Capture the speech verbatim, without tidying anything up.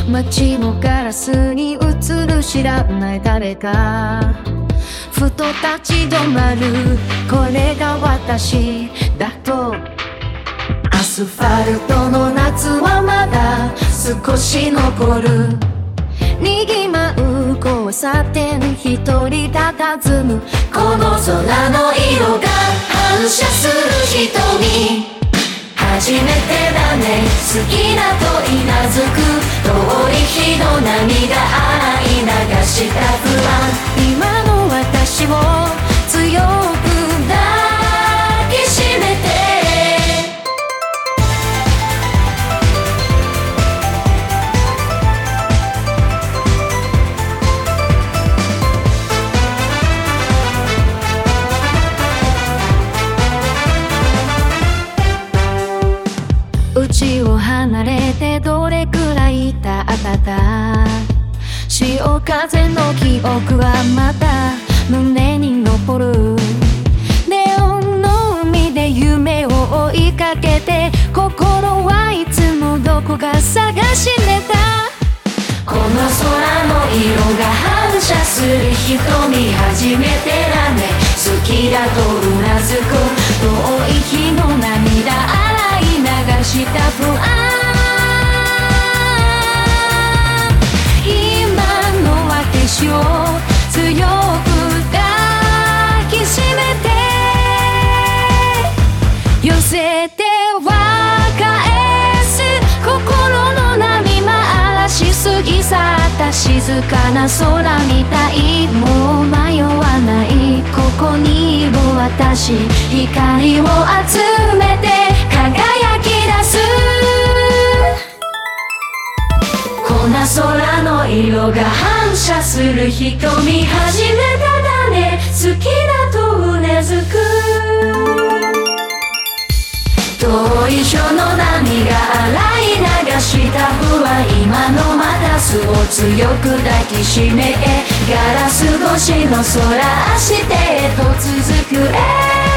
街のガラスに映る知らない誰か、ふと立ち止まる、これが私だと。アスファルトの夏はまだ少し残る、にぎまう交差点、一人佇むこの空の色が反射する瞳。初めてだね、好きだと頷く、遠い日の涙洗い流した不安。今の私を強く抱きしめて、家を離れてどれくらい経ったか、潮風の記憶はまだ胸に残る。ネオンの海で夢を追いかけて、心はいつもどこか探してた。この空の色が反射する瞳、初めてだね、好きだとうなずく、遠い日の涙洗い流した不安。今の私を強く抱きしめて、寄せては返す心の波、嵐過ぎ去った静かな空みたい、もう迷わない、ここにいる私、光を集めて輝き出す。こんな空の色が反射する瞳、初めてだね、好きだとうなずく。遠い潮の波が洗い流した不安、今のまた素を強く抱きしめ、ガラス越しの空、明日へと続く。